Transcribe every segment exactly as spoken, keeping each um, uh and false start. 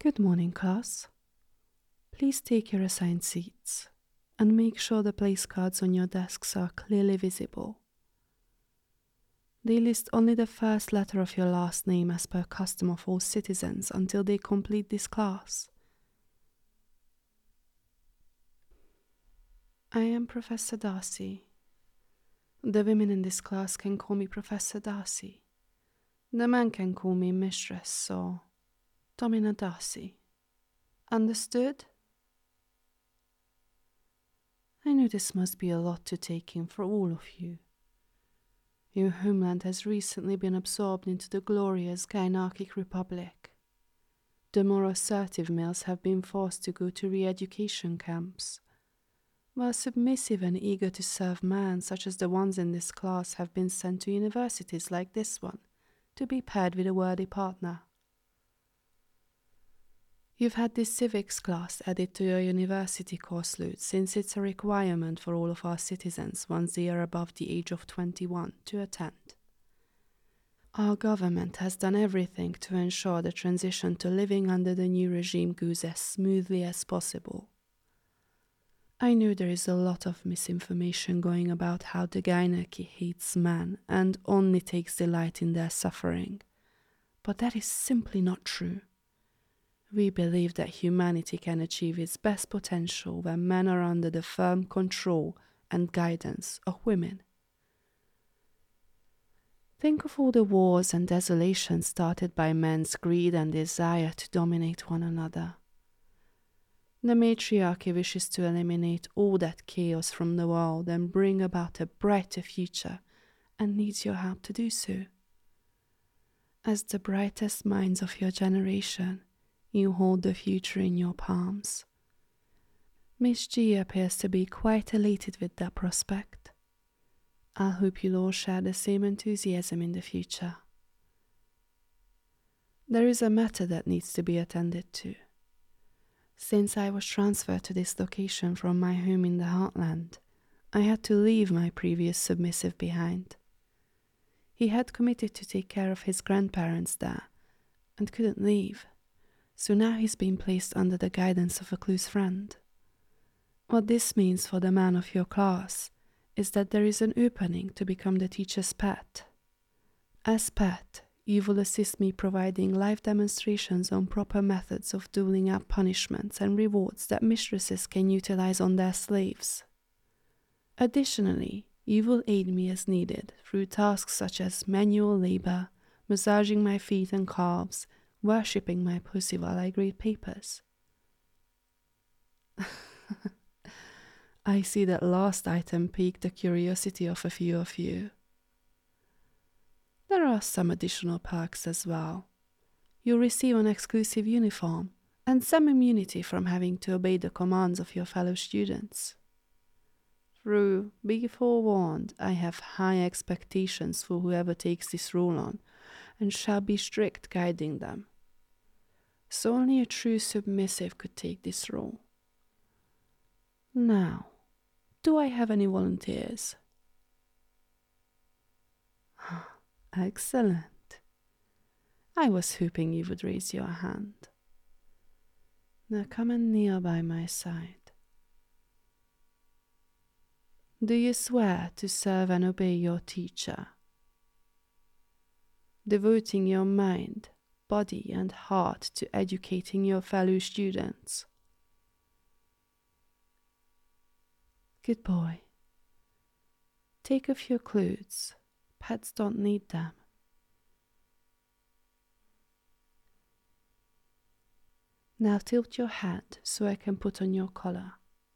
Good morning, class. Please take your assigned seats and make sure the place cards on your desks are clearly visible. They list only the first letter of your last name as per custom of all citizens until they complete this class. I am Professor Darcy. The women in this class can call me Professor Darcy. The men can call me Mistress or Domina Darcy. Understood? I knew this must be a lot to take in for all of you. Your homeland has recently been absorbed into the glorious Gynarchic Republic. The more assertive males have been forced to go to re-education camps, while submissive and eager to serve men such as the ones in this class have been sent to universities like this one to be paired with a worthy partner. You've had this civics class added to your university course load since it's a requirement for all of our citizens once they are above the age of twenty-one to attend. Our government has done everything to ensure the transition to living under the new regime goes as smoothly as possible. I know there is a lot of misinformation going about how the Gynarchy hates men and only takes delight in their suffering, but that is simply not true. We believe that humanity can achieve its best potential when men are under the firm control and guidance of women. Think of all the wars and desolations started by men's greed and desire to dominate one another. The matriarchy wishes to eliminate all that chaos from the world and bring about a brighter future and needs your help to do so. As the brightest minds of your generation, you hold the future in your palms. Miss G appears to be quite elated with that prospect. I hope you'll all share the same enthusiasm in the future. There is a matter that needs to be attended to. Since I was transferred to this location from my home in the Heartland, I had to leave my previous submissive behind. He had committed to take care of his grandparents there and couldn't leave. So now he's been placed under the guidance of a close friend. What this means for the man of your class is that there is an opening to become the teacher's pet. As pet, you will assist me providing live demonstrations on proper methods of doling out punishments and rewards that mistresses can utilize on their slaves. Additionally, you will aid me as needed through tasks such as manual labor, massaging my feet and calves, worshipping my pussy while I grade papers. I see that last item piqued the curiosity of a few of you. There are some additional perks as well. You'll receive an exclusive uniform and some immunity from having to obey the commands of your fellow students. Through be forewarned, I have high expectations for whoever takes this role on, and shall be strict guiding them. So only a true submissive could take this role. Now, do I have any volunteers? Excellent. I was hoping you would raise your hand. Now come and kneel by my side. Do you swear to serve and obey your teacher, devoting your mind, body, and heart to educating your fellow students? Good boy. Take off your clothes. Pets don't need them. Now tilt your head so I can put on your collar.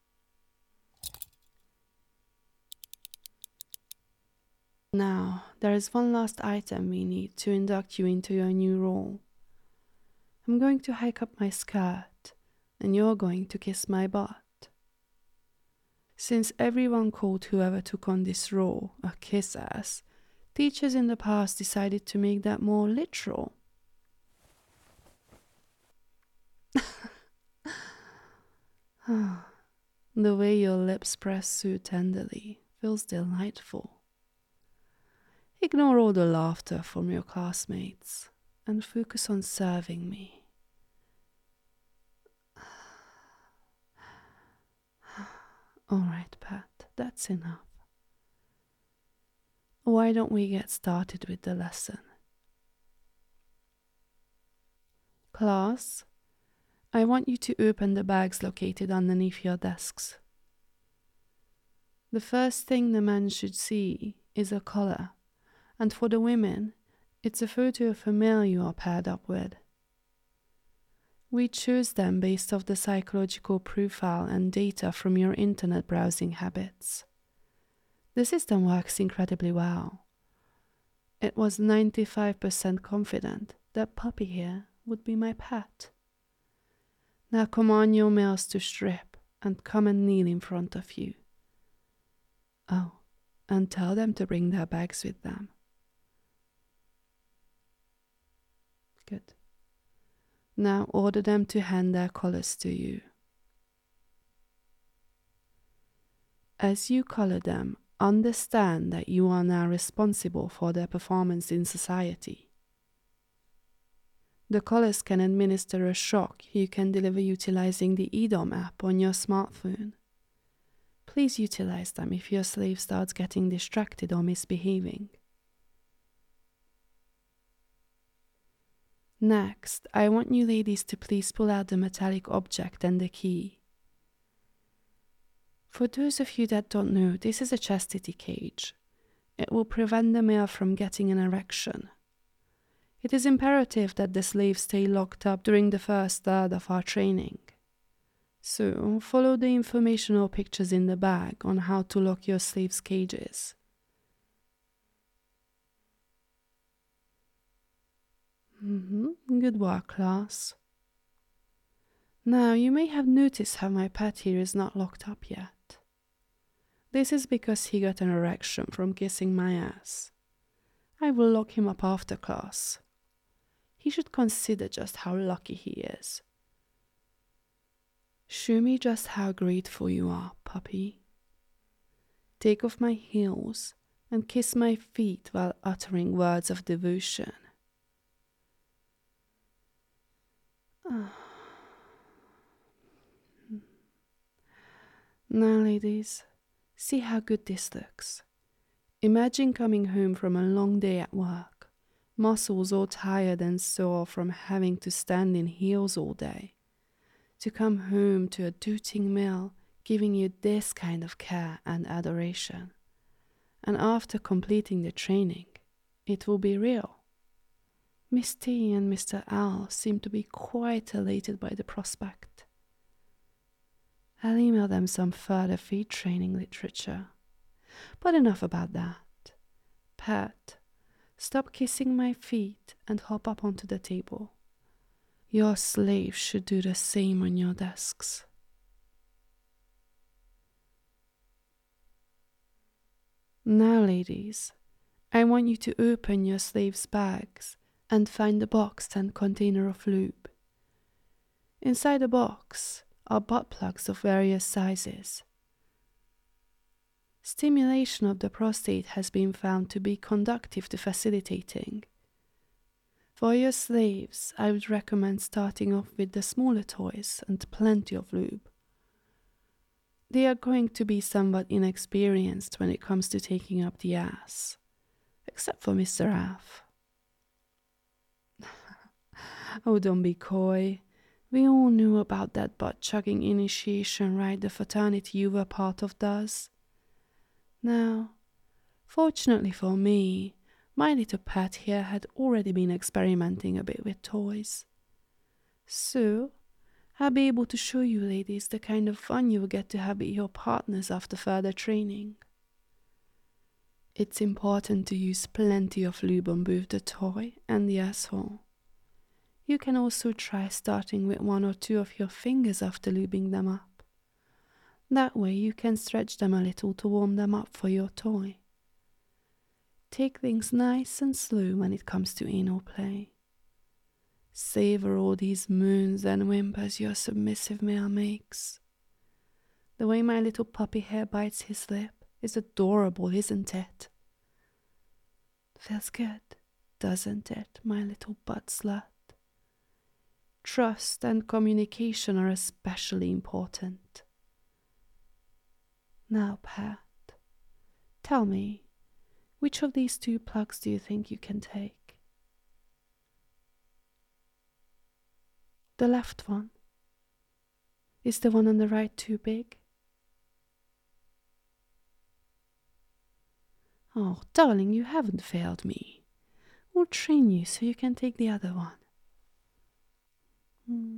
Now, there is one last item we need to induct you into your new role. I'm going to hike up my skirt, and you're going to kiss my butt. Since everyone called whoever took on this role a kiss-ass, teachers in the past decided to make that more literal. The way your lips press so tenderly feels delightful. Ignore all the laughter from your classmates and focus on serving me. All right, Pat, that's enough. Why don't we get started with the lesson? Class, I want you to open the bags located underneath your desks. The first thing the men should see is a collar, and for the women, it's a photo of a male you are paired up with. We choose them based off the psychological profile and data from your internet browsing habits. The system works incredibly well. It was ninety-five percent confident that Puppy here would be my pet. Now command your males to strip and come and kneel in front of you. Oh, and tell them to bring their bags with them. Good. Now order them to hand their collars to you. As you collar them, understand that you are now responsible for their performance in society. The collars can administer a shock you can deliver utilizing the E D O M app on your smartphone. Please utilize them if your slave starts getting distracted or misbehaving. Next, I want you ladies to please pull out the metallic object and the key. For those of you that don't know, this is a chastity cage. It will prevent the male from getting an erection. It is imperative that the slave stay locked up during the first third of our training. So, follow the informational pictures in the bag on how to lock your slaves' cages. Mm-hmm. Good work, class. Now, you may have noticed how my pet here is not locked up yet. This is because he got an erection from kissing my ass. I will lock him up after class. He should consider just how lucky he is. Show me just how grateful you are, puppy. Take off my heels and kiss my feet while uttering words of devotion. Now, ladies, see how good this looks. Imagine coming home from a long day at work, muscles all tired and sore from having to stand in heels all day, to come home to a doting male giving you this kind of care and adoration. And after completing the training, it will be real. Miss T and Mister L seem to be quite elated by the prospect. I'll email them some further feed training literature. But enough about that. Pat, stop kissing my feet and hop up onto the table. Your slaves should do the same on your desks. Now, ladies, I want you to open your slaves' bags and find the box and container of lube. Inside the box are butt plugs of various sizes. Stimulation of the prostate has been found to be conducive to facilitating. For your slaves, I would recommend starting off with the smaller toys and plenty of lube. They are going to be somewhat inexperienced when it comes to taking up the ass, except for Mister F. Oh, don't be coy. We all knew about that butt-chugging initiation rite the fraternity you were part of does. Now, fortunately for me, my little pet here had already been experimenting a bit with toys. So, I'll be able to show you ladies the kind of fun you will get to have with your partners after further training. It's important to use plenty of lube on both the toy and the asshole. You can also try starting with one or two of your fingers after lubing them up. That way you can stretch them a little to warm them up for your toy. Take things nice and slow when it comes to anal play. Savor all these moans and whimpers your submissive male makes. The way my little puppy hair bites his lip is adorable, isn't it? Feels good, doesn't it, my little butt slut? Trust and communication are especially important. Now, Pat, tell me, which of these two plugs do you think you can take? The left one. Is the one on the right too big? Oh, darling, you haven't failed me. We'll train you so you can take the other one. Hmm.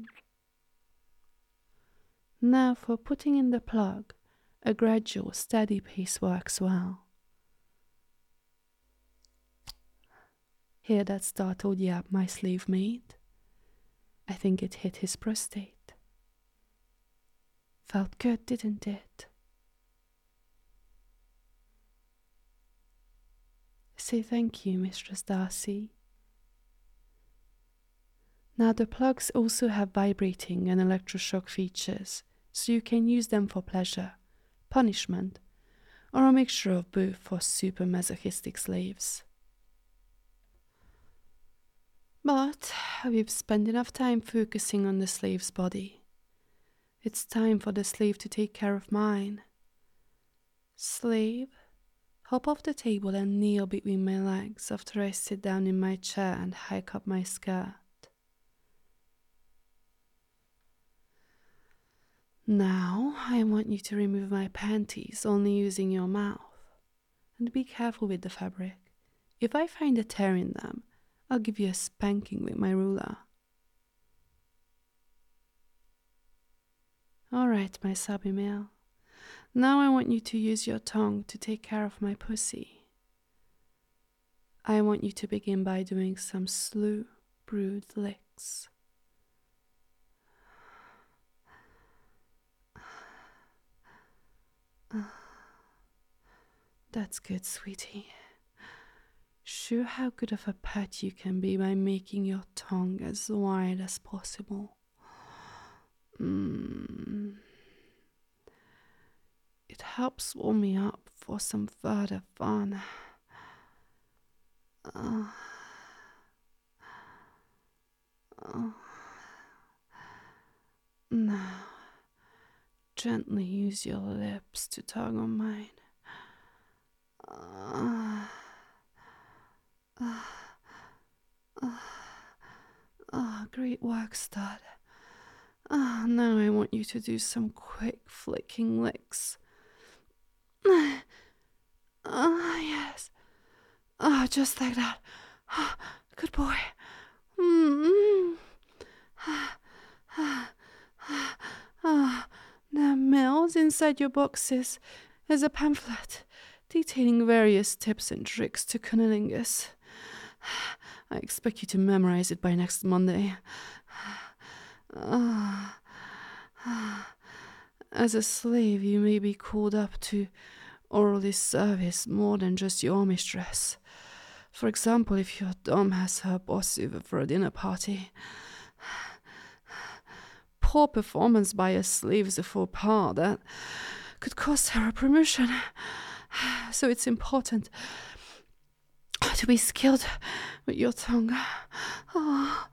Now for putting in the plug, a gradual, steady pace works well. Hear that startled yap my slave made? I think it hit his prostate. Felt good, didn't it? Say thank you, Mistress Darcy. Now the plugs also have vibrating and electroshock features, so you can use them for pleasure, punishment, or a mixture of both for super masochistic slaves. But we've spent enough time focusing on the slave's body. It's time for the slave to take care of mine. Slave, hop off the table and kneel between my legs after I sit down in my chair and hike up my skirt. Now, I want you to remove my panties, only using your mouth. And be careful with the fabric. If I find a tear in them, I'll give you a spanking with my ruler. All right, my subby male. Now I want you to use your tongue to take care of my pussy. I want you to begin by doing some slow, brood licks. That's good, sweetie. Show how good of a pet you can be by making your tongue as wide as possible. Mm. It helps warm me up for some further fun. Uh. Uh. Now, gently use your lips to tug on mine. Ah, ah, ah, ah, great work, stud. Ah, now I want you to do some quick flicking licks. Ah, ah, yes. Ah, just like that. Ah, good boy. Mm-hmm. Ah, ah, ah, ah. Now, Mills, inside your boxes is a pamphlet detailing various tips and tricks to cunnilingus. I expect you to memorize it by next Monday. Uh, as a slave, you may be called up to orally service more than just your mistress. For example, if your dom has her boss over for a dinner party. Poor performance by a slave is a faux pas that could cost her a promotion. So it's important to be skilled with your tongue. Oh.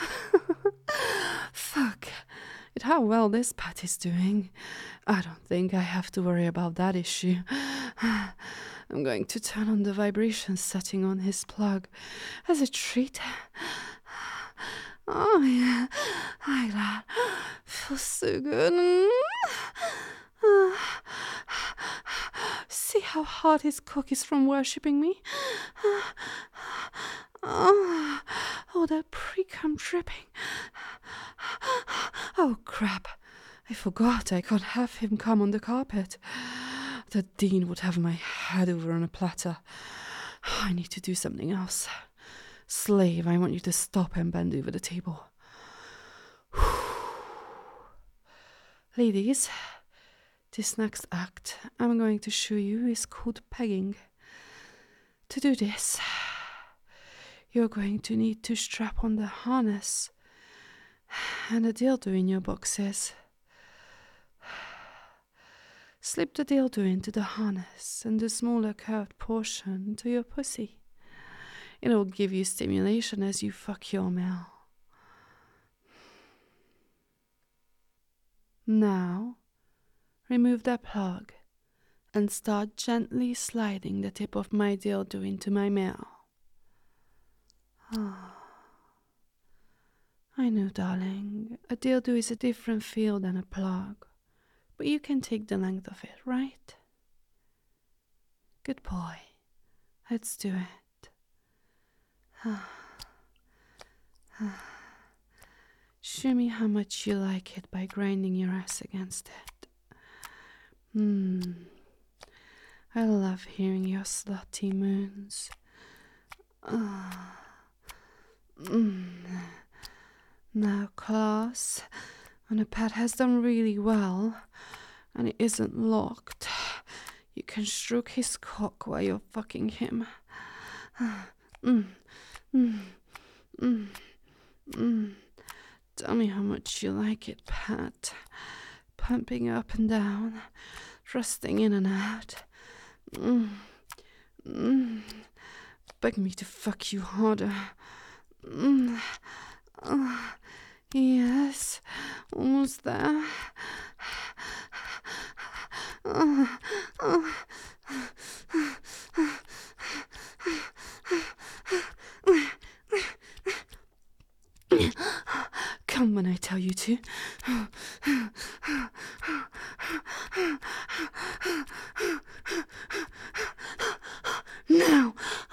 Fuck. At how well this Pat is doing, I don't think I have to worry about that issue. I'm going to turn on the vibration setting on his plug as a treat. Oh yeah, like that. Feels so good. See how hard his cock is from worshipping me? Oh, oh, that pre-cum dripping. Oh, crap. I forgot I can't have him come on the carpet. The dean would have my head over on a platter. I need to do something else. Slave, I want you to stop and bend over the table. Ladies, this next act I'm going to show you is called pegging. To do this, you're going to need to strap on the harness and a dildo in your boxes. Slip the dildo into the harness and the smaller curved portion into your pussy. It'll give you stimulation as you fuck your male. Now, remove that plug and start gently sliding the tip of my dildo into my mouth. Ah. I know, darling, a dildo is a different feel than a plug, but you can take the length of it, right? Good boy. Let's do it. Show me how much you like it by grinding your ass against it. Hmm. I love hearing your slutty moans. Ah. Mm. Now, Klaus, when a pet has done really well and it isn't locked, you can stroke his cock while you're fucking him. Mm, mm, mm, mm. Tell me how much you like it, Pat. Pumping up and down, thrusting in and out. Mm, mm. Beg me to fuck you harder. Mm. Uh, yes, almost there. Uh, uh. Come when I tell you to. Now.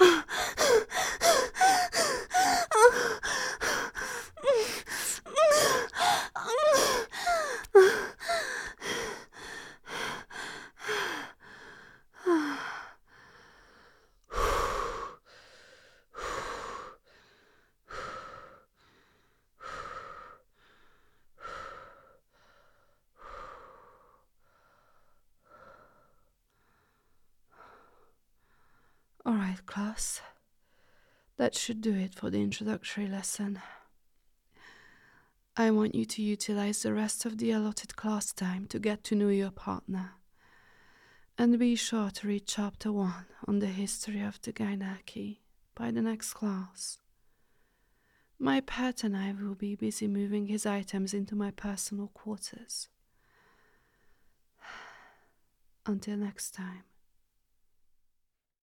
All right, class. That should do it for the introductory lesson. I want you to utilize the rest of the allotted class time to get to know your partner. And be sure to read chapter one on the history of the Gynarchy by the next class. My pet and I will be busy moving his items into my personal quarters. Until next time.